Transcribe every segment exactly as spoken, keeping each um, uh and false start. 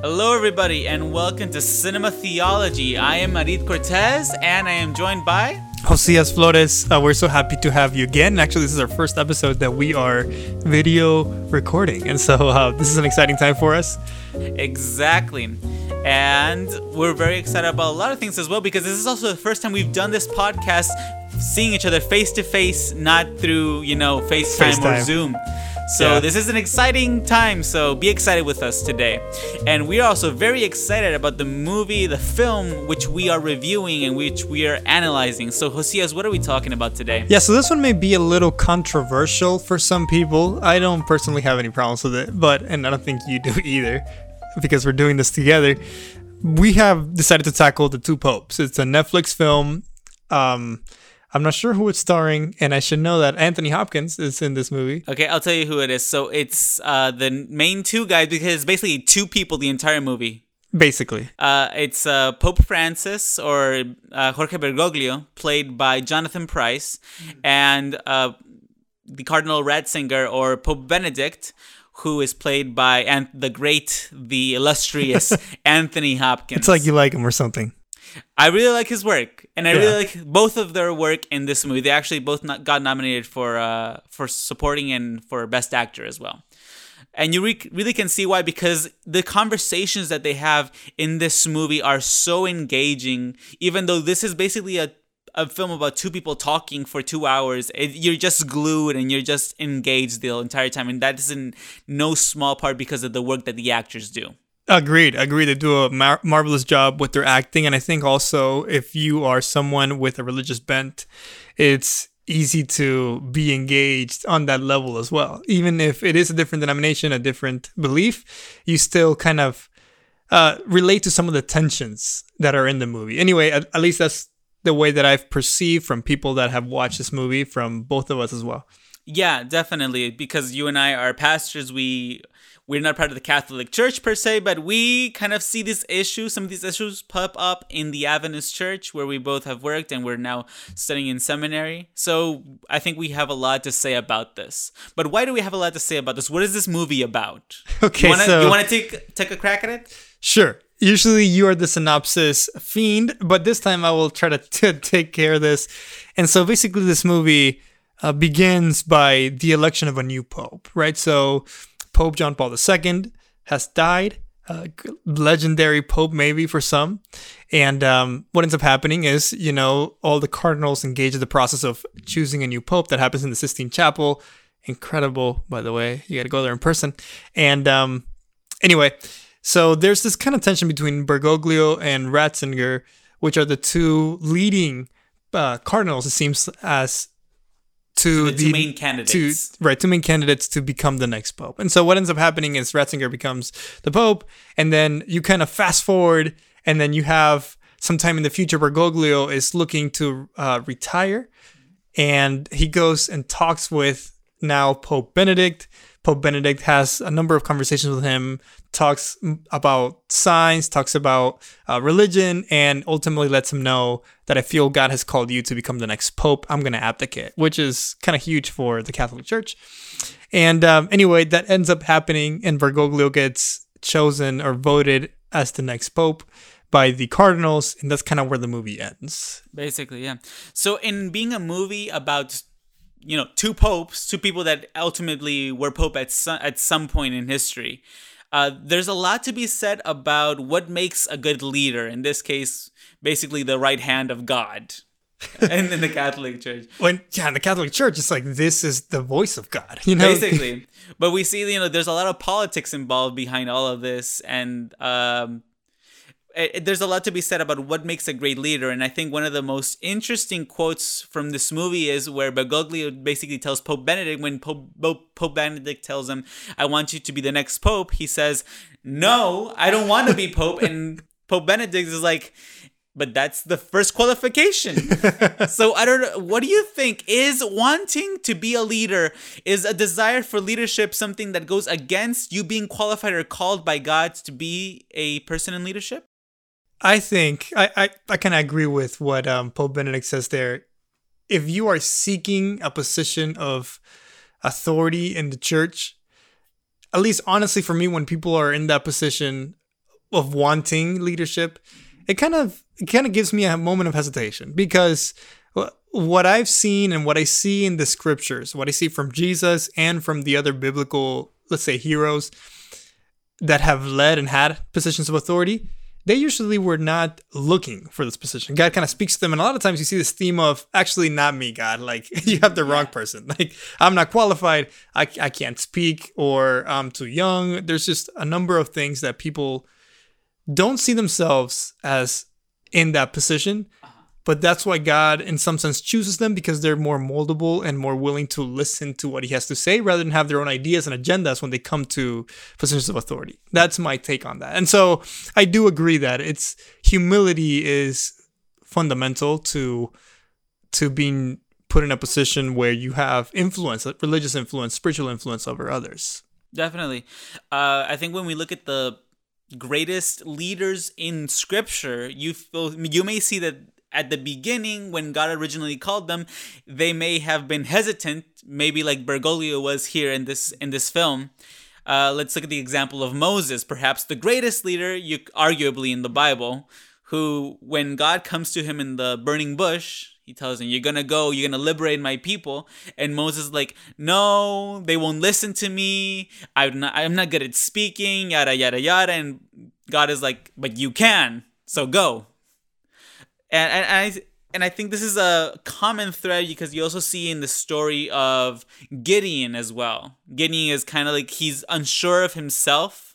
Hello, everybody, and welcome to Cinema Theology. I am Arid Cortez, and I am joined by Josias Flores. Uh, we're so happy to have you again. Actually, this is our first episode that we are video recording, and so uh, this is an exciting time for us. Exactly. And we're very excited about a lot of things as well, because this is also the first time we've done this podcast seeing each other face to face, not through, you know, FaceTime, FaceTime. or Zoom. So yeah. This is an exciting time, so be excited with us today. And we are also very excited about the movie, the film, which we are reviewing and which we are analyzing. So Josias, what are we talking about today? Yeah, so this one may be a little controversial for some people. I don't personally have any problems with it, but, and I don't think you do either, because we're doing this together. We have decided to tackle The Two Popes. It's a Netflix film. Um... I'm not sure who it's starring, and I should know that Anthony Hopkins is in this movie. Okay, I'll tell you who it is. So it's uh, the main two guys, because it's basically two people the entire movie. Basically. Uh, it's uh, Pope Francis, or uh, Jorge Bergoglio, played by Jonathan Pryce, and uh, the Cardinal Ratzinger, or Pope Benedict, who is played by An- the great, the illustrious Anthony Hopkins. It's like you like him or something. I really like his work, and I yeah. really like both of their work in this movie. They actually both not got nominated for uh, for supporting and for Best Actor as well. And you re- really can see why, because the conversations that they have in this movie are so engaging. Even though this is basically a, a film about two people talking for two hours, it, you're just glued and you're just engaged the entire time. And that is in no small part because of the work that the actors do. Agreed. Agreed. They do a mar- marvelous job with their acting. And I think also if you are someone with a religious bent, it's easy to be engaged on that level as well. Even if it is a different denomination, a different belief, you still kind of uh, relate to some of the tensions that are in the movie. Anyway, at, at least that's the way that I've perceived from people that have watched this movie, from both of us as well. Yeah, definitely. Because you and I are pastors, we... We're not part of the Catholic Church per se, but we kind of see these issues, some of these issues pop up in the Adventist Church, where we both have worked and we're now studying in seminary. So I think we have a lot to say about this. But why do we have a lot to say about this? What is this movie about? Okay, you wanna, so... You want to take, take a crack at it? Sure. Usually you are the synopsis fiend, but this time I will try to t- take care of this. And so basically this movie uh, begins by the election of a new pope, right? So... Pope John Paul the Second has died, uh, legendary pope maybe for some. And um, what ends up happening is, you know, all the cardinals engage in the process of choosing a new pope. That happens in the Sistine Chapel. Incredible, by the way. You got to go there in person. And um, anyway, so there's this kind of tension between Bergoglio and Ratzinger, which are the two leading uh, cardinals, it seems, as... To the, the two main candidates. To, right, two main candidates to become the next pope. And so what ends up happening is Ratzinger becomes the pope, and then you kind of fast forward, and then you have sometime in the future, Bergoglio is looking to uh, retire, and he goes and talks with now Pope Benedict. Pope Benedict has a number of conversations with him, talks about science, talks about uh, religion, and ultimately lets him know that I feel God has called you to become the next pope. I'm going to abdicate, which is kind of huge for the Catholic Church. And um, anyway, that ends up happening, and Bergoglio gets chosen or voted as the next pope by the cardinals, and that's kind of where the movie ends. Basically, yeah. So in being a movie about... you know, two popes, two people that ultimately were pope at some, at some point in history. Uh, there's a lot to be said about what makes a good leader. In this case, basically the right hand of God in, in the Catholic Church. When yeah, in the Catholic Church, it's like, this is the voice of God, you know? Basically. But we see, you know, there's a lot of politics involved behind all of this. And um, it, there's a lot to be said about what makes a great leader. And I think one of the most interesting quotes from this movie is where Bergoglio basically tells Pope Benedict, when Pope, Pope Benedict tells him, I want you to be the next pope, he says, no, I don't want to be pope. And Pope Benedict is like, but that's the first qualification. So I don't know. What do you think? Is wanting to be a leader, is a desire for leadership something that goes against you being qualified or called by God to be a person in leadership? I think I, I, I kind of agree with what um, Pope Benedict says there. If you are seeking a position of authority in the church, at least honestly for me, when people are in that position, of wanting leadership, it kind of it kind of gives me a moment of hesitation, because what I've seen and what I see in the scriptures, what I see from Jesus and from the other biblical, let's say, heroes that have led and had positions of authority, they usually were not looking for this position. God kind of speaks to them. And a lot of times you see this theme of, actually, not me, God. Like, you have the wrong person. Like, I'm not qualified. I, I can't speak, or I'm too young. There's just a number of things that people don't see themselves as in that position. But that's why God, in some sense, chooses them, because they're more moldable and more willing to listen to what he has to say, rather than have their own ideas and agendas when they come to positions of authority. That's my take on that. And so I do agree that it's humility is fundamental to to being put in a position where you have influence, religious influence, spiritual influence over others. Definitely. Uh, I think when we look at the greatest leaders in Scripture, you feel, you may see that at the beginning, when God originally called them, they may have been hesitant, maybe like Bergoglio was here in this in this film. Uh, let's look at the example of Moses, perhaps the greatest leader, you arguably in the Bible, who, when God comes to him in the burning bush, he tells him, "You're gonna go, you're gonna liberate my people." And Moses is like, "No, they won't listen to me. I'm not, I'm not good at speaking, yada yada yada." And God is like, "But you can, so go." And, and I and I think this is a common thread, because you also see in the story of Gideon as well. Gideon is kind of like, he's unsure of himself,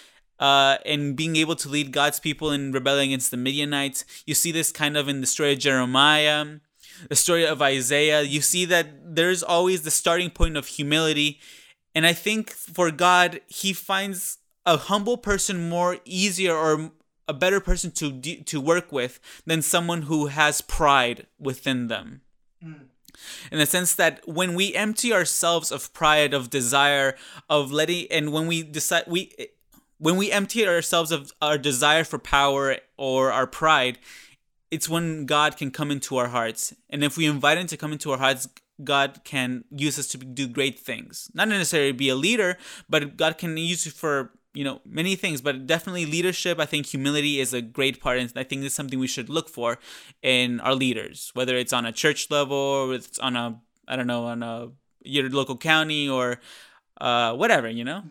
uh, and being able to lead God's people in rebelling against the Midianites. You see this kind of in the story of Jeremiah, the story of Isaiah. You see that there's always the starting point of humility. And I think for God, he finds a humble person more easier, or a better person to to work with, than someone who has pride within them. Mm. In the sense that when we empty ourselves of pride, of desire, of letting, and when we decide we when we empty ourselves of our desire for power or our pride, it's when God can come into our hearts. And if we invite him to come into our hearts, God can use us to do great things. Not necessarily be a leader, but God can use you for, you know, many things, but definitely leadership. I think humility is a great part, and I think it's something we should look for in our leaders, whether it's on a church level, or it's on a, I don't know, on a your local county, or uh, whatever, you know.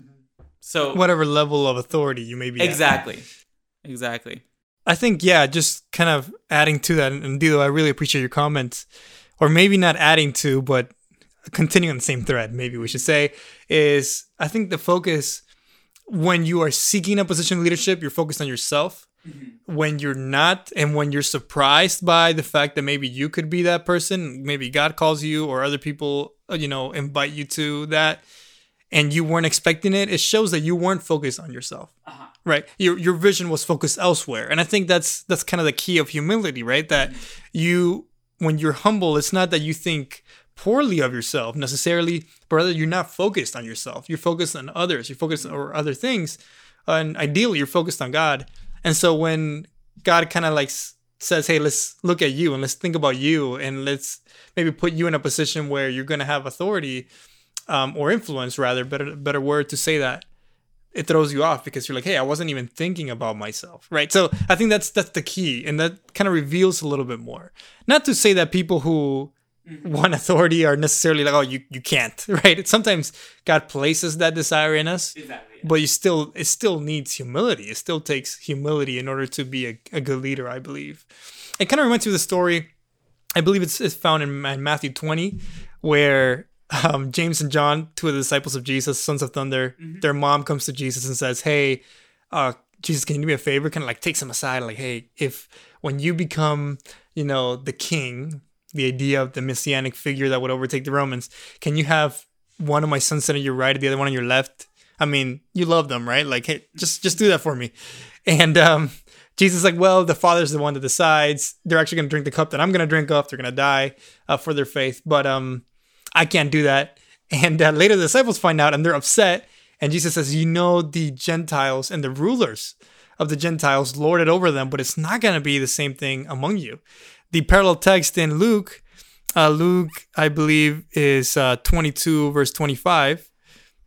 So whatever level of authority you may be. Exactly, at. exactly. I think, yeah, just kind of adding to that, and Dilo, I really appreciate your comments, or maybe not adding to, but continuing on the same thread, maybe we should say, is I think the focus, when you are seeking a position of leadership, you're focused on yourself. Mm-hmm. When you're not, and when you're surprised by the fact that maybe you could be that person, maybe God calls you, or other people, you know, invite you to that, and you weren't expecting it, it shows that you weren't focused on yourself. Uh-huh. Right? Your your vision was focused elsewhere. And I think that's that's kind of the key of humility, right? That you, when you're humble, it's not that you think poorly of yourself necessarily, but rather you're not focused on yourself. You're focused on others. You're focused on other things. And ideally, you're focused on God. And so when God kind of like says, "Hey, let's look at you and let's think about you, and let's maybe put you in a position where you're going to have authority, um, or influence, rather, better better word to say that," it throws you off, because you're like, "Hey, I wasn't even thinking about myself," right? So I think that's that's the key, and that kind of reveals a little bit more. Not to say that people who mm-hmm. want authority are necessarily like, "Oh, you you can't," right? It's sometimes God places that desire in us, exactly, yeah. But you still it still needs humility. It still takes humility in order to be a, a good leader, I believe. It kind of reminds me of the story, I believe it's, it's found in, in Matthew twenty, where Um, James and John, two of the disciples of Jesus, sons of thunder, mm-hmm. their mom comes to Jesus and says, "Hey, uh, Jesus, can you do me a favor?" Kind of like takes him aside, like, "Hey, if when you become, you know, the king, the idea of the messianic figure that would overtake the Romans, can you have one of my sons sit on your right and the other one on your left? I mean, you love them, right? Like, hey, just just do that for me." And um, Jesus is like, "Well, the Father's the one that decides. They're actually going to drink the cup that I'm going to drink off. They're going to die uh, for their faith, but um." I can't do that." And uh, later the disciples find out and they're upset. And Jesus says, "You know, the Gentiles and the rulers of the Gentiles lord it over them, but it's not going to be the same thing among you." The parallel text in Luke, uh, Luke, I believe, is uh, twenty-two, verse twenty-five.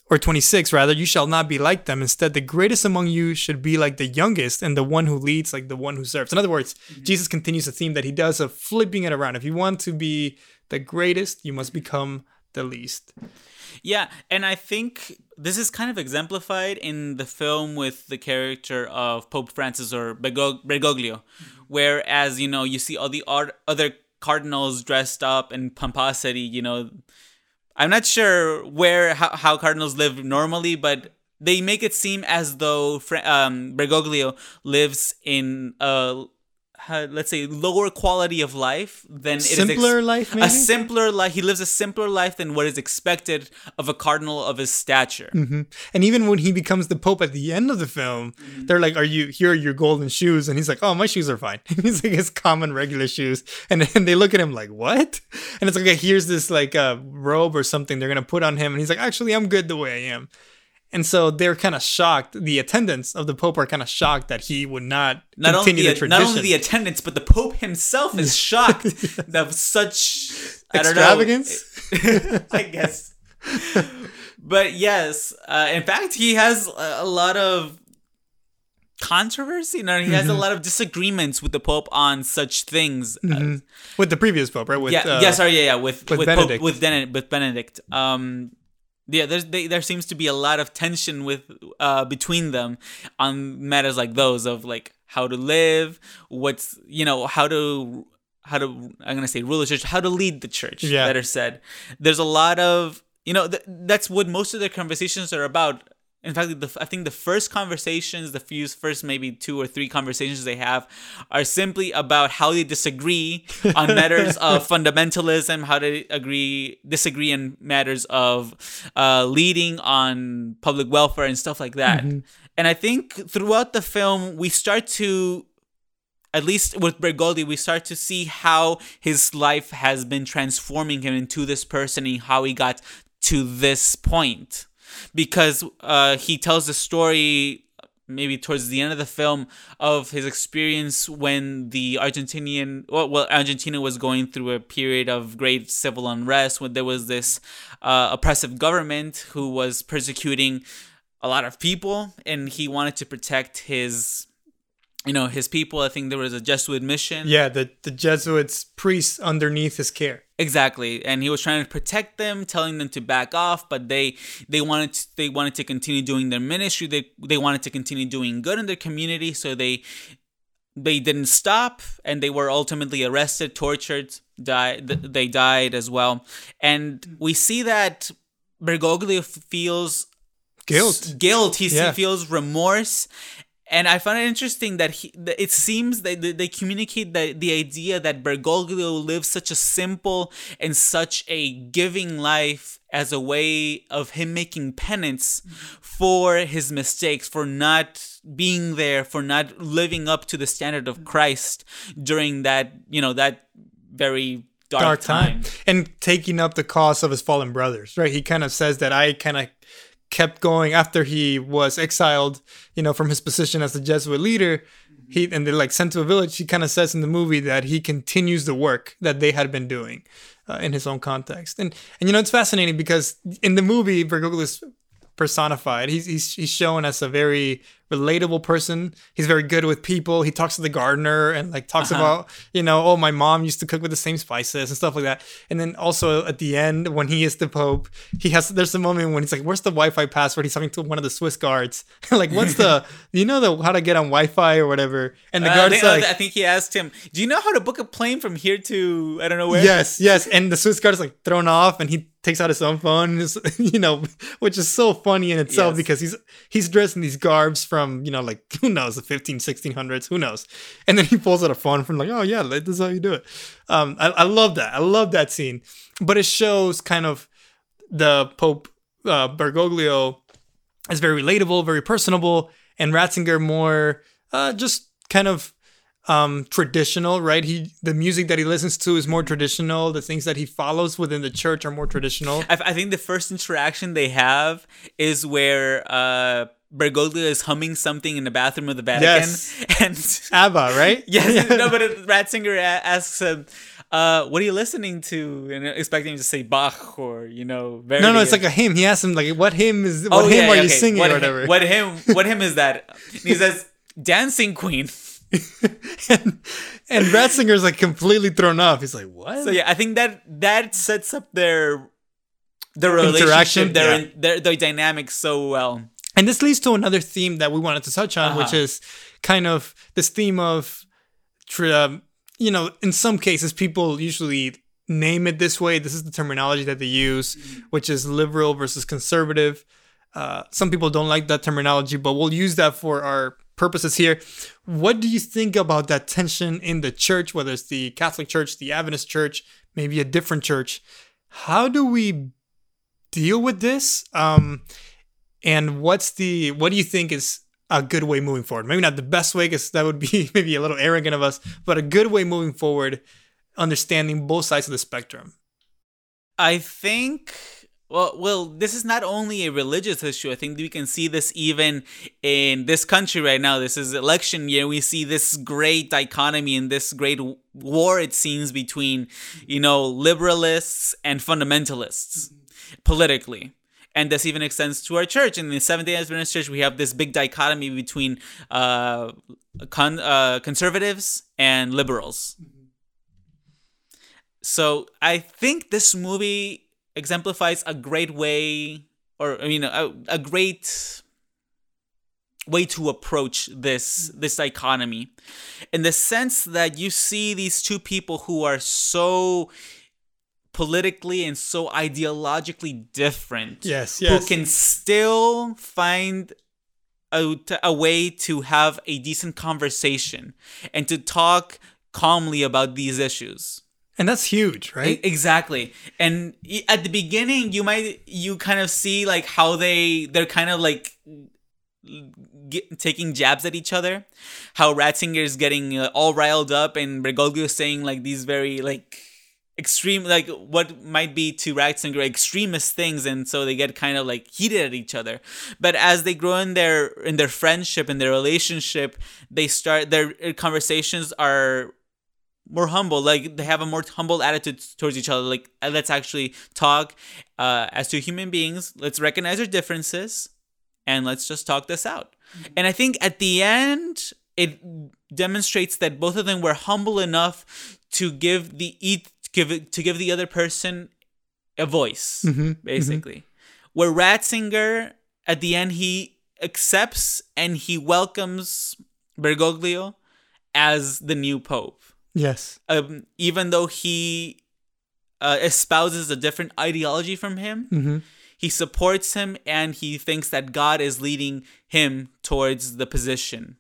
or twenty-six rather, you shall not be like them. Instead, the greatest among you should be like the youngest, and the one who leads like the one who serves. In other words, mm-hmm. Jesus continues the theme that he does of flipping it around. If you want to be the greatest, you must become the least. Yeah, and I think this is kind of exemplified in the film with the character of Pope Francis, or Bergoglio, mm-hmm. whereas, you know, you see all the other cardinals dressed up in pomposity, you know. I'm not sure where how, how cardinals live normally, but they make it seem as though um, Bergoglio lives in a, uh, let's say, lower quality of life than it simpler is ex- life. Maybe? A simpler life. He lives a simpler life than what is expected of a cardinal of his stature. Mm-hmm. And even when he becomes the Pope at the end of the film, mm-hmm. they're like, "Are you here? Are your golden shoes?" And he's like, "Oh, my shoes are fine." And he's like his common regular shoes, and then they look at him like, "What?" And it's like, okay, here's this like a uh, robe or something they're gonna put on him, and he's like, "Actually, I'm good the way I am." And so they're kind of shocked. The attendants of the Pope are kind of shocked that he would not, not continue only the, the tradition. Not only the attendants, but the Pope himself is shocked of such I extravagance. Don't know, I guess. But yes, uh, in fact, he has a lot of controversy. You know, he has mm-hmm. a lot of disagreements with the Pope on such things. Mm-hmm. Uh, with the previous Pope, right? With, yeah, uh, yeah, sorry, yeah, yeah, with with, with Benedict. Pope, with, Den- with Benedict. Um, Yeah, there's they, there seems to be a lot of tension with uh between them on matters like those of like how to live, what's you know how to how to I'm gonna say rule the church, how to lead the church. Yeah. Better said. There's a lot of you know th- that's what most of their conversations are about. In fact, the, I think the first conversations, the few first maybe two or three conversations they have are simply about how they disagree on matters of fundamentalism, how they agree disagree in matters of uh, leading on public welfare and stuff like that. Mm-hmm. And I think throughout the film, we start to, at least with Bergoglio, we start to see how his life has been transforming him into this person and how he got to this point. Because uh, he tells the story, maybe towards the end of the film, of his experience when the Argentinian, well, well Argentina was going through a period of great civil unrest, when there was this uh, oppressive government who was persecuting a lot of people, and he wanted to protect his, you know, his people. I think there was a Jesuit mission. Yeah, the, the Jesuits priests underneath his care. Exactly, and he was trying to protect them, telling them to back off, but they they wanted to, they wanted to continue doing their ministry. They they wanted to continue doing good in their community, so they they didn't stop, and they were ultimately arrested, tortured, died. They died as well, and we see that Bergoglio feels guilt. Guilt. He yeah. feels remorse. And I find it interesting that he, that it seems that they communicate the, the idea that Bergoglio lives such a simple and such a giving life as a way of him making penance for his mistakes, for not being there, for not living up to the standard of Christ during that, you know, that very dark, dark time. time. And taking up the cause of his fallen brothers, right? He kind of says that I kind of kept going after he was exiled, you know, from his position as the Jesuit leader. He and they like sent to a village. He kind of says in the movie that he continues the work that they had been doing uh, in his own context. And and you know, it's fascinating because in the movie, Bergoglio is personified. He's he's he's shown as a very relatable person. He's very good with people. He talks to the gardener and like talks uh-huh. about, you know, oh, my mom used to cook with the same spices and stuff like that. And then also at the end, when he is the Pope, he has, there's a moment when he's like, where's the Wi-Fi password? He's talking to one of the Swiss guards. Like, what's the, you know, the how to get on Wi-Fi or whatever? And the uh, guard's I think, like, I think he asked him, do you know how to book a plane from here to, I don't know where? Yes, yes. And the Swiss guard is like thrown off and he takes out his own phone, you know, which is so funny in itself yes. because he's he's dressed in these garbs from, you know, like, who knows, the fifteen, sixteen hundreds, who knows? And then he pulls out a phone from like, oh yeah, this is how you do it. Um, I, I love that. I love that scene. But it shows kind of the Pope uh, Bergoglio is very relatable, very personable, and Ratzinger more uh, just kind of Um, traditional, right? He the music that he listens to is more traditional. The things that he follows within the church are more traditional. I, I think the first interaction they have is where uh, Bergoglio is humming something in the bathroom of the Vatican. Yes. And ABBA, right? Yes. Yeah. No, but Ratzinger asks him, uh, what are you listening to? And expecting him to say Bach or, you know, Verdi. No, no, it's like a hymn. He asks him, like, what hymn is, what Oh, hymn yeah, are yeah, you okay. singing what or hymn- whatever? What hymn, what hymn is that? And he says, Dancing Queen. and, and Ratzinger's like completely thrown off. He's like, what? So yeah, I think that that sets up their their relationship, Interaction, their, yeah. their their dynamics so well. And this leads to another theme that we wanted to touch on, Uh-huh. which is kind of this theme of, tr- um, you know, in some cases, people usually name it this way. This is the terminology that they use, which is liberal versus conservative. Uh, some people don't like that terminology, but we'll use that for our purposes here. What do you think about that tension in the church, whether it's the Catholic Church, the Adventist Church, maybe a different church? How do we deal with this? Um, and what's the what do you think is a good way moving forward? Maybe not the best way, because that would be maybe a little arrogant of us, but a good way moving forward, understanding both sides of the spectrum. I think, well, well, this is not only a religious issue. I think we can see this even in this country right now. This is election year. We see this great dichotomy and this great war, it seems, between, you know, liberalists and fundamentalists politically. And this even extends to our church. In the Seventh-day Adventist Church, we have this big dichotomy between uh, con- uh, conservatives and liberals. So I think this movie exemplifies a great way, or I mean, a, a great way to approach this this dichotomy, in the sense that you see these two people who are so politically and so ideologically different, Yes, who yes. can still find a, a way to have a decent conversation and to talk calmly about these issues. And that's huge, right? E- Exactly. And y- at the beginning, you might you kind of see like how they they're kind of like get, taking jabs at each other. How Ratzinger is getting uh, all riled up, and Bergoglio is saying like these very like extreme, like what might be to Ratzinger extremist things, and so they get kind of like heated at each other. But as they grow in their in their friendship and their relationship, they start their conversations are more humble. Like they have a more humble attitude towards each other. Like, let's actually talk uh, as two human beings. Let's recognize our differences, and let's just talk this out. Mm-hmm. And I think at the end, it demonstrates that both of them were humble enough to give the eat give it, to give the other person a voice, Mm-hmm. basically. Mm-hmm. Where Ratzinger, at the end, he accepts and he welcomes Bergoglio as the new pope. Yes. Um, even though he uh, espouses a different ideology from him, Mm-hmm. he supports him, and he thinks that God is leading him towards the position.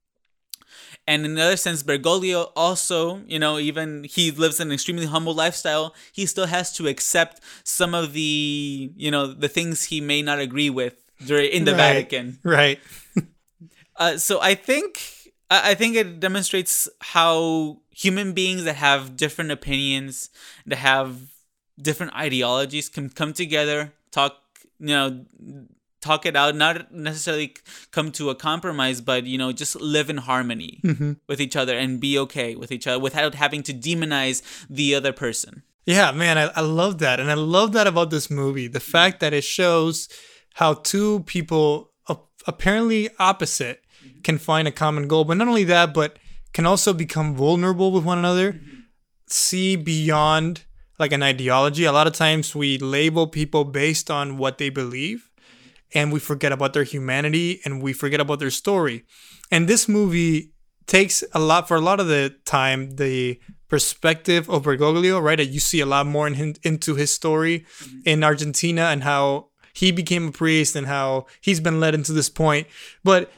And in another sense, Bergoglio also, you know, even he lives an extremely humble lifestyle, he still has to accept some of the, you know, the things he may not agree with during in the Right. Vatican. Right. Uh, so I think I I think it demonstrates how human beings that have different opinions, that have different ideologies, can come together, talk, you know, talk it out, not necessarily come to a compromise, but, you know, just live in harmony Mm-hmm. with each other and be okay with each other without having to demonize the other person. Yeah, man, I, I love that. And I love that about this movie. The fact that it shows how two people a- apparently opposite can find a common goal. But not only that, but can also become vulnerable with one another, see beyond like an ideology. A lot of times we label people based on what they believe, and we forget about their humanity, and we forget about their story. And this movie takes a lot, for a lot of the time, the perspective of Bergoglio, right? That you see a lot more in him, into his story mm-hmm. in Argentina, and how he became a priest and how he's been led into this point. But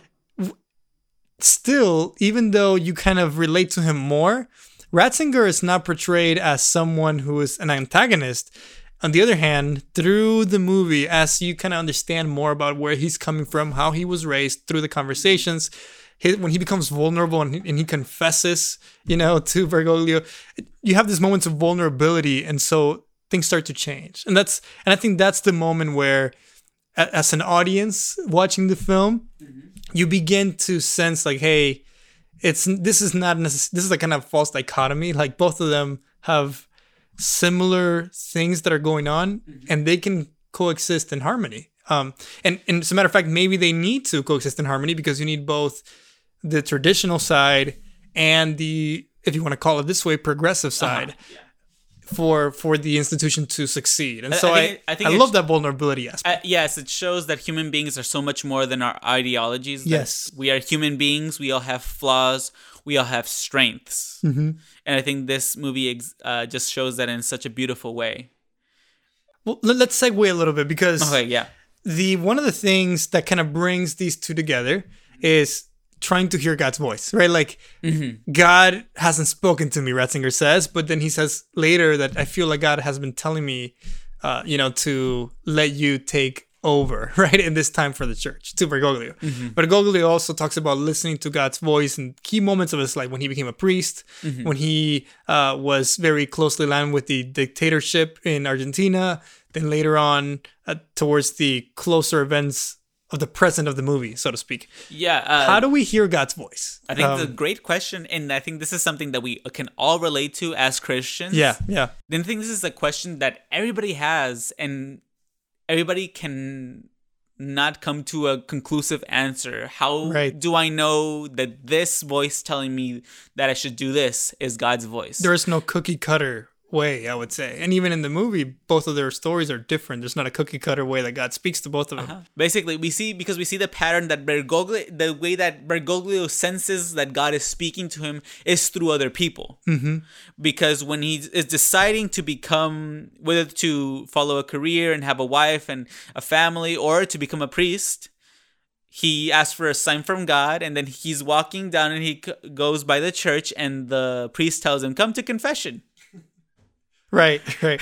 still, even though you kind of relate to him more, Ratzinger is not portrayed as someone who is an antagonist. On the other hand, through the movie, as you kind of understand more about where he's coming from, how he was raised, through the conversations, his, when he becomes vulnerable and he, and he confesses, you know, to Bergoglio, you have these moments of vulnerability, and so things start to change. And that's, and I think that's the moment where, as an audience watching the film, mm-hmm. you begin to sense like, hey, it's this is not necess- this is a kind of false dichotomy. Like both of them have similar things that are going on, mm-hmm. and they can coexist in harmony. Um, and, and as a matter of fact, maybe they need to coexist in harmony because you need both the traditional side and the, if you want to call it this way, progressive side. Uh-huh. Yeah. for for the institution to succeed. And so I, I, think, I, think I love sh- that vulnerability aspect. Uh, yes, it shows that human beings are so much more than our ideologies. Yes. We are human beings. We all have flaws. We all have strengths. Mm-hmm. And I think this movie ex- uh, just shows that in such a beautiful way. Well, let's segue a little bit because okay, yeah. the one of the things that kind of brings these two together is trying to hear God's voice, right? Like, mm-hmm. God hasn't spoken to me, Ratzinger says, but then he says later that I feel like God has been telling me, uh, you know, to let you take over, right? In this time for the church, to Bergoglio. Mm-hmm. Bergoglio also talks about listening to God's voice in key moments of his life, when he became a priest, mm-hmm. when he uh, was very closely aligned with the dictatorship in Argentina, then later on uh, towards the closer events of the present of the movie, so to speak. Yeah. Uh, How do we hear God's voice? I think um, the great question, and I think this is something that we can all relate to as Christians. Yeah, yeah. Then I think this is a question that everybody has, and everybody can not come to a conclusive answer. How right. do I know that this voice telling me that I should do this is God's voice? There is no cookie cutter way, I would say. And even in the movie, both of their stories are different. There's not a cookie cutter way that God speaks to both of them. Uh-huh. Basically, we see, because we see the pattern that Bergoglio, the way that Bergoglio senses that God is speaking to him is through other people. Mm-hmm. Because when he is deciding to become, whether to follow a career and have a wife and a family, or to become a priest, he asks for a sign from God, and then he's walking down and he c- goes by the church, and the priest tells him, "Come to confession." Right, right.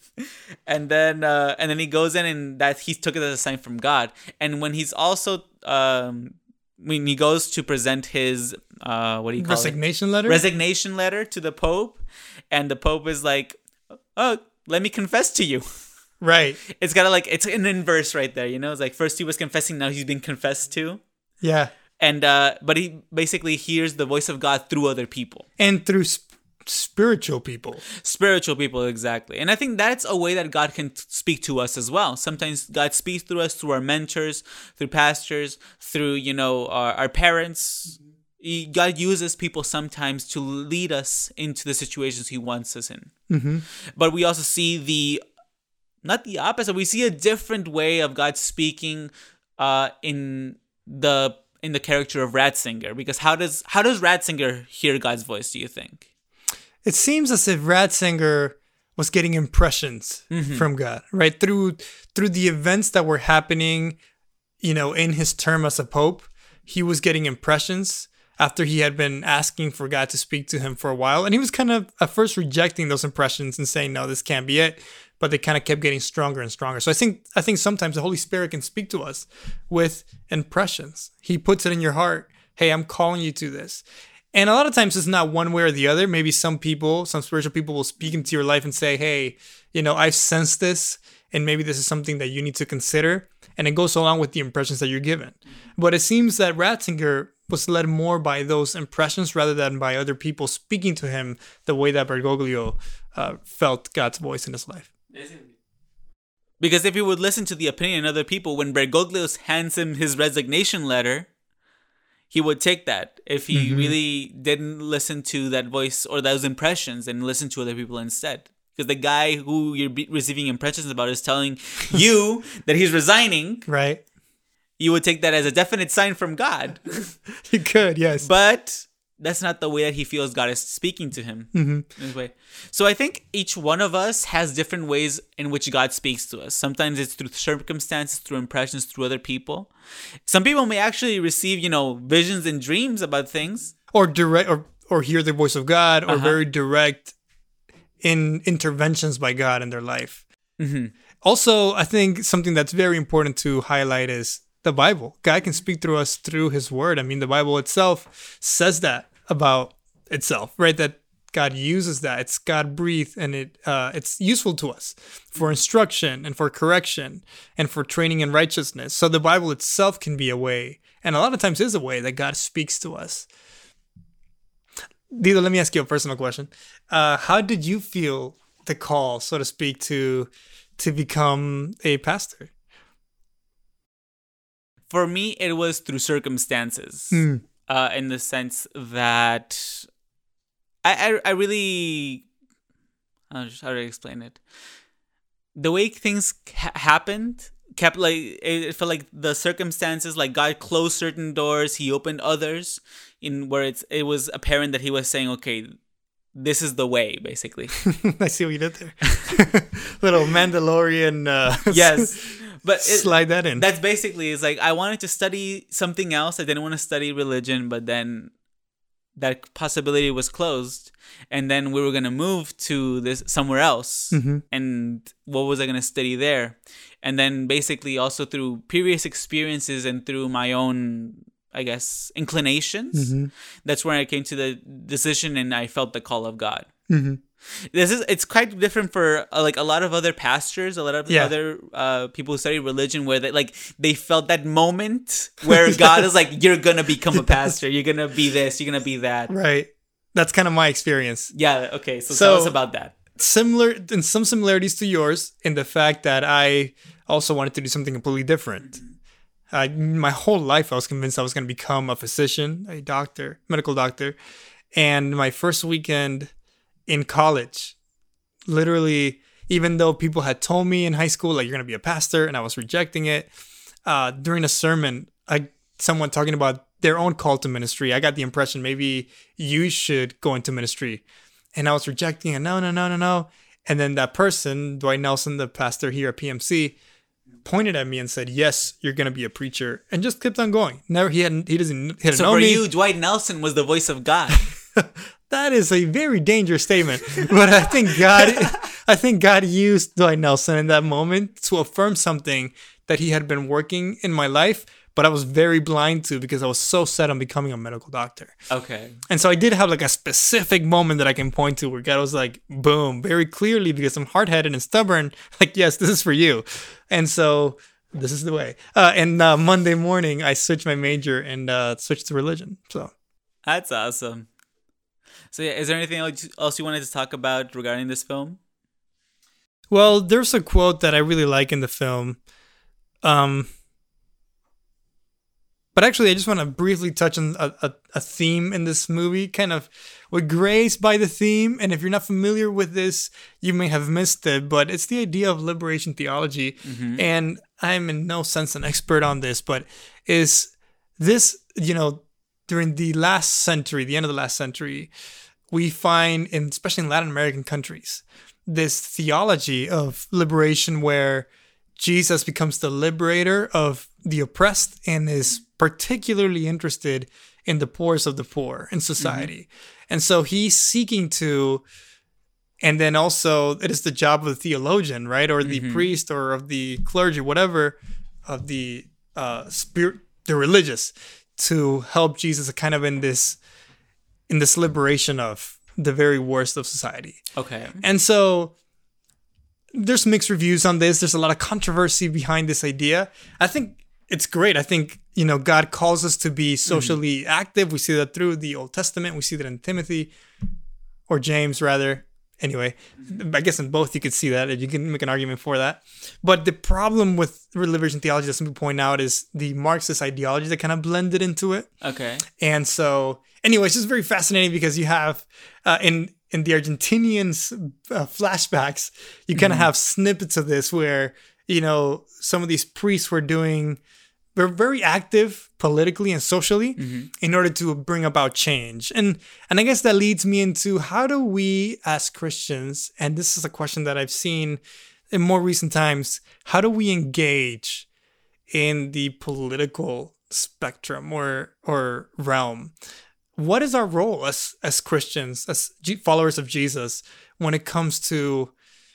and then uh, and then he goes in, and that he took it as a sign from God. And when he's also um, when he goes to present his uh, what do you call resignation it? letter? Resignation letter to the Pope, and the Pope is like, "Oh, let me confess to you." Right. It's kind of like, it's an inverse right there, you know? It's like, first he was confessing, now he's being confessed to. Yeah. And uh, but he basically hears the voice of God through other people. And through sp- spiritual people. Spiritual people, exactly. And I think that's a way that God can t- speak to us as well. Sometimes God speaks through us, through our mentors, through pastors, through, you know, our, our parents. He, God uses people sometimes to lead us into the situations he wants us in. Mm-hmm. But we also see the, not the opposite, we see a different way of God speaking uh, in the in the character of Ratzinger. Because how does how does Ratzinger hear God's voice, do you think? It seems as if Ratzinger was getting impressions mm-hmm. from God, right? Through through the events that were happening, you know, in his term as a pope, he was getting impressions after he had been asking for God to speak to him for a while. And he was kind of at first rejecting those impressions and saying, no, this can't be it. But they kind of kept getting stronger and stronger. So I think I think sometimes the Holy Spirit can speak to us with impressions. He puts it in your heart. Hey, I'm calling you to this. And a lot of times it's not one way or the other. Maybe some people, some spiritual people will speak into your life and say, hey, you know, I've sensed this, and maybe this is something that you need to consider. And it goes along with the impressions that you're given. But it seems that Ratzinger was led more by those impressions rather than by other people speaking to him the way that Bergoglio uh, felt God's voice in his life. Because if he would listen to the opinion of other people, when Bergoglio hands him his resignation letter, he would take that. If he mm-hmm. really didn't listen to that voice or those impressions and listen to other people instead. Because the guy who you're be- receiving impressions about is telling you that he's resigning. Right. You would take that as a definite sign from God. You could, yes. But that's not the way that he feels God is speaking to him. Mm-hmm. In this way. So I think each one of us has different ways in which God speaks to us. Sometimes it's through circumstances, through impressions, through other people. Some people may actually receive, you know, visions and dreams about things. Or direct, or, or hear the voice of God, or uh-huh. very direct in interventions by God in their life. Mm-hmm. Also, I think something that's very important to highlight is the Bible. God can speak through us through his word. I mean, the Bible itself says that about itself, right? That God uses that. It's God breathed, and it uh, it's useful to us for instruction and for correction and for training in righteousness. So the Bible itself can be a way, and a lot of times is a way that God speaks to us. Dito, let me ask you a personal question. Uh, how did you feel the call, so to speak, to to become a pastor? For me, it was through circumstances, Mm. uh, in the sense that I, I, I really, how do I explain it? The way things ha- happened kept like, it felt like the circumstances, like God closed certain doors, He opened others, in where it's it was apparent that He was saying, okay, this is the way, basically. I see what you did there. Little Mandalorian. Uh, Yes. But it, slide that in. That's basically, it's like I wanted to study something else. I didn't want to study religion, but then that possibility was closed, and then we were gonna move to this somewhere else. Mm-hmm. And what was I gonna study there? And then basically also through previous experiences and through my own, I guess, inclinations, Mm-hmm. that's where I came to the decision, and I felt the call of God. Mm-hmm. This is it's quite different for uh, like a lot of other pastors, a lot of Yeah. other uh, people who study religion, where they like they felt that moment where God is like, you're gonna become a pastor, you're gonna be this, you're gonna be that. Right. That's kind of my experience. Yeah. Okay. So, So- tell us about that. Similar in some similarities to yours in the fact that I also wanted to do something completely different. Uh, my whole life, I was convinced I was going to become a physician, a doctor, medical doctor. And my first weekend in college, literally, even though people had told me in high school, like, you're going to be a pastor, and I was rejecting it, uh, during a sermon, I, someone talking about their own call to ministry, I got the impression maybe you should go into ministry. And I was rejecting it. No, no, no, no, no. And then that person, Dwight Nelson, the pastor here at P M C, pointed at me and said, "Yes, you're gonna be a preacher," and just kept on going. Never, he hadn't, he doesn't, he didn't So know for me. you, Dwight Nelson was the voice of God. That is a very dangerous statement, but I think God, I think God used Dwight Nelson in that moment to affirm something that he had been working in my life, but I was very blind to because I was so set on becoming a medical doctor. Okay. And so I did have like a specific moment that I can point to where God was like, boom, very clearly, because I'm hard-headed and stubborn. Like, yes, this is for you. And so this is the way. Uh, and uh, Monday morning, I switched my major and uh, switched to religion. So That's awesome. So yeah, is there anything else else you wanted to talk about regarding this film? Well, there's a quote that I really like in the film. Um, but actually, I just want to briefly touch on a, a, a theme in this movie, kind of with grace by the theme. And if you're not familiar with this, you may have missed it, but it's the idea of liberation theology. Mm-hmm. And I'm in no sense an expert on this, but is this, you know, during the last century, the end of the last century, we find, in, especially in Latin American countries, this theology of liberation where Jesus becomes the liberator of the oppressed and is particularly interested in the poorest of the poor in society. Mm-hmm. And so he's seeking to, and then also it is the job of the theologian, right? Or the mm-hmm. priest or of the clergy, whatever, of the uh, spirit, the religious, to help Jesus kind of in this, in this liberation of the very worst of society. Okay. And so there's mixed reviews on this. There's a lot of controversy behind this idea. I think it's great. I think, you know, God calls us to be socially mm-hmm. active. We see that through the Old Testament. We see that in Timothy, or James rather. Anyway, I guess in both you could see that. You can make an argument for that. But the problem with liberation theology that some people point out is the Marxist ideology that kind of blended into it. Okay. And so, anyway, it's just very fascinating because you have uh, in in the Argentinians uh, flashbacks, you kind of mm-hmm. have snippets of this where, you know, some of these priests were doing, they're very active politically and socially mm-hmm. in order to bring about change. And and I guess that leads me into, how do we as Christians, and this is a question that I've seen in more recent times, how do we engage in the political spectrum or or realm? What is our role as as Christians, as G- followers of Jesus, when it comes to,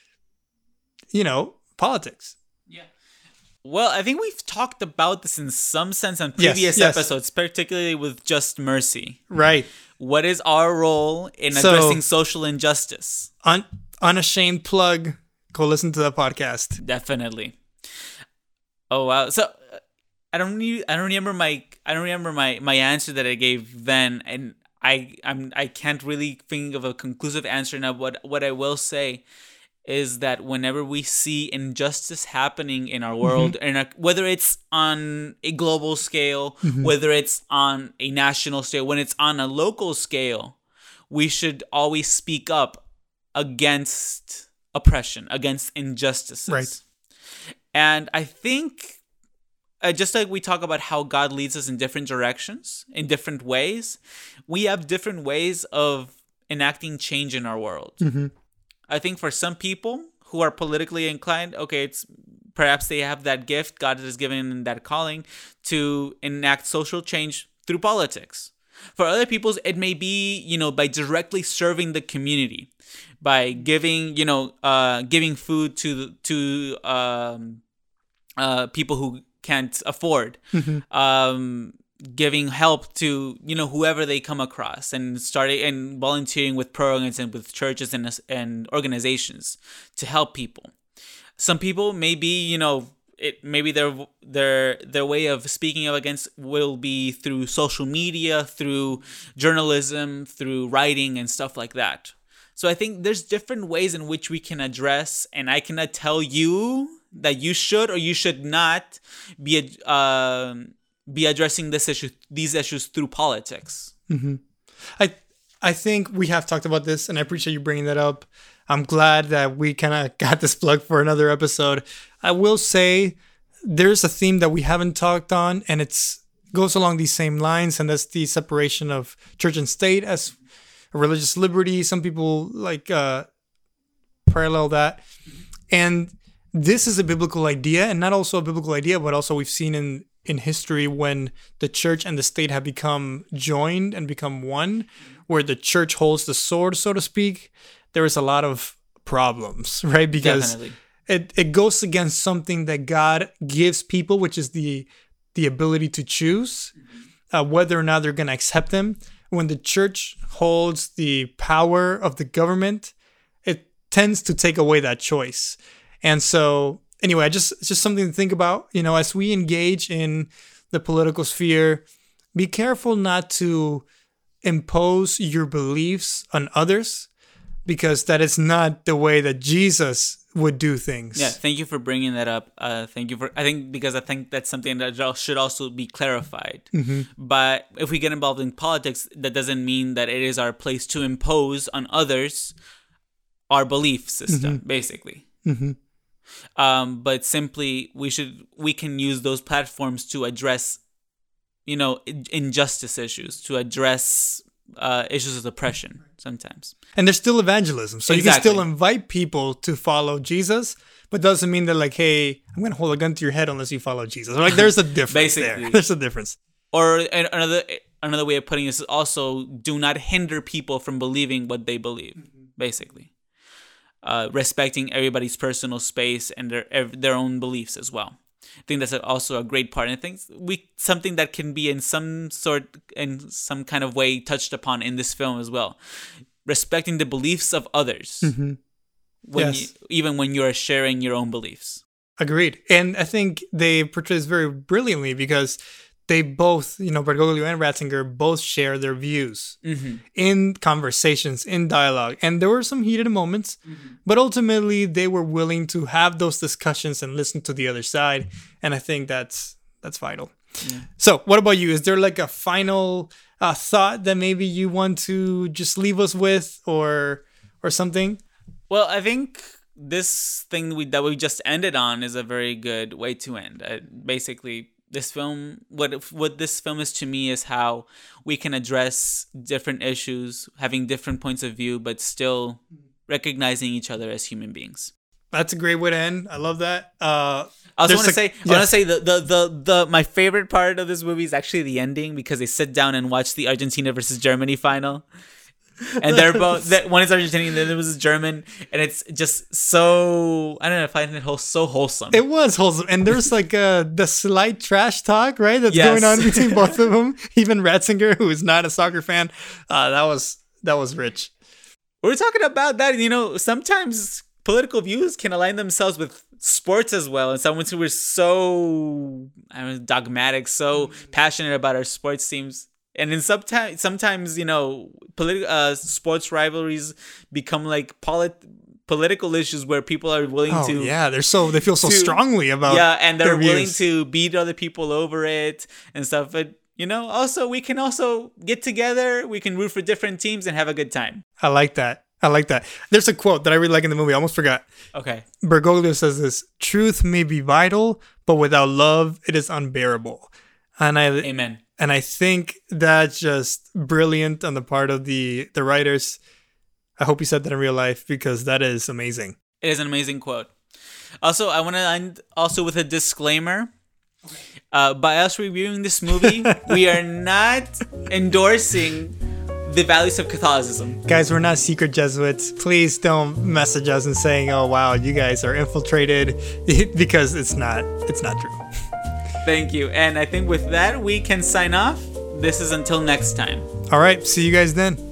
you know, politics? Yeah. Well, I think we've talked about this in some sense on previous yes, yes. episodes, particularly with Just Mercy. Right. What is our role in So, addressing social injustice? Un- unashamed plug. Go listen to that podcast. Definitely. Oh wow! So uh, I don't need, I don't remember my I don't remember my, my answer that I gave then, and I I'm I can't really think of a conclusive answer now. What what I will say is that whenever we see injustice happening in our world, mm-hmm. and whether it's on a global scale, mm-hmm. whether it's on a national scale, when it's on a local scale, we should always speak up against oppression, against injustices. Right. And I think, uh, just like we talk about how God leads us in different directions, in different ways, we have different ways of enacting change in our world. Mm-hmm. I think for some people who are politically inclined, okay, it's perhaps they have that gift, God has given them that calling to enact social change through politics. For other peoples, it may be, you know, by directly serving the community, by giving, you know, uh, giving food to to um, uh, people who can't afford. Mm-hmm. Um, giving help to, you know, whoever they come across, and starting and volunteering with programs and with churches and and organizations to help people. Some people maybe, you know, it maybe their their their way of speaking up against will be through social media, through journalism, through writing and stuff like that. So I think there's different ways in which we can address, and I cannot tell you that you should or you should not be uh, be addressing this issue, these issues through politics. Mm-hmm. I I think we have talked about this, and I appreciate you bringing that up. I'm glad that we kind of got this plug for another episode. I will say there's a theme that we haven't talked on, and it's goes along these same lines, and that's the separation of church and state as a religious liberty. Some people like uh, parallel that, and this is a biblical idea, and not also a biblical idea, but also we've seen in in history when the church and the state have become joined and become one, where the church holds the sword, so to speak. There is a lot of problems, right? Because Definitely. it it goes against something that God gives people, which is the the ability to choose uh, whether or not they're going to accept Him. When the church holds the power of the government, it tends to take away that choice. And so, anyway, just it's just something to think about. You know, as we engage in the political sphere, be careful not to impose your beliefs on others, because that is not the way that Jesus would do things. Yeah, thank you for bringing that up. Uh, thank you for, I think, because I think that's something that should also be clarified. Mm-hmm. But if we get involved in politics, that doesn't mean that it is our place to impose on others our belief system, mm-hmm. basically. Mm-hmm. Um, but simply, we should, we can use those platforms to address, you know, injustice issues, to address uh, issues of oppression sometimes. And there's still evangelism. So exactly. You can still invite people to follow Jesus, but doesn't mean that like, hey, I'm going to hold a gun to your head unless you follow Jesus. Like there's a difference Basically. there. There's a difference. Or another another way of putting this is also do not hinder people from believing what they believe, mm-hmm. basically. Uh, respecting everybody's personal space and their their own beliefs as well. I think that's also a great part. And I think we something that can be in some sort, in some kind of way, touched upon in this film as well. Respecting the beliefs of others, mm-hmm. when yes. you, even when you are sharing your own beliefs. Agreed. And I think they portray this very brilliantly because they both, you know, Bergoglio and Ratzinger both share their views mm-hmm. in conversations, in dialogue. And there were some heated moments, mm-hmm. but ultimately they were willing to have those discussions and listen to the other side. And I think that's that's vital. Yeah. So what about you? Is there like a final uh, thought that maybe you want to just leave us with or or something? Well, I think this thing we, that we just ended on is a very good way to end. Uh, basically, This film, what what this film is to me is how we can address different issues, having different points of view, but still recognizing each other as human beings. That's a great way to end. I love that. Uh, I also want to say, yes. I want to say the, the the the my favorite part of this movie is actually the ending, because they sit down and watch the Argentina versus Germany final. And they're both, one is Argentinian, the other was German, and it's just so, I don't know, I find it whole, so wholesome. It was wholesome, and there's like uh, the slight trash talk, right, that's yes. going on between both of them. Even Ratzinger, who is not a soccer fan, uh, that was that was rich. We're talking about that, you know, sometimes political views can align themselves with sports as well, and someone who is so, I don't know, dogmatic, so passionate about our sports teams. And in sometimes, sometimes you know, politi- uh, sports rivalries become like polit- political issues where people are willing Oh to yeah, they're so they feel so to- strongly about yeah, and they're their willing views. to beat other people over it and stuff. But you know, also we can also get together. We can root for different teams and have a good time. I like that. I like that. There's a quote that I really like in the movie. I almost forgot. Okay. Bergoglio says this: "Truth may be vital, but without love, it is unbearable." And I Amen. and I think that's just brilliant on the part of the the writers. I hope you said that in real life because that is amazing. It is an amazing quote. Also, I want to end also with a disclaimer. Uh, by us reviewing this movie, we are not endorsing the values of Catholicism. Guys, we're not secret Jesuits. Please don't message us and saying, "Oh wow, you guys are infiltrated," because it's not. It's not true. Thank you. And I think with that, we can sign off. This is until next time. All right, see you guys then.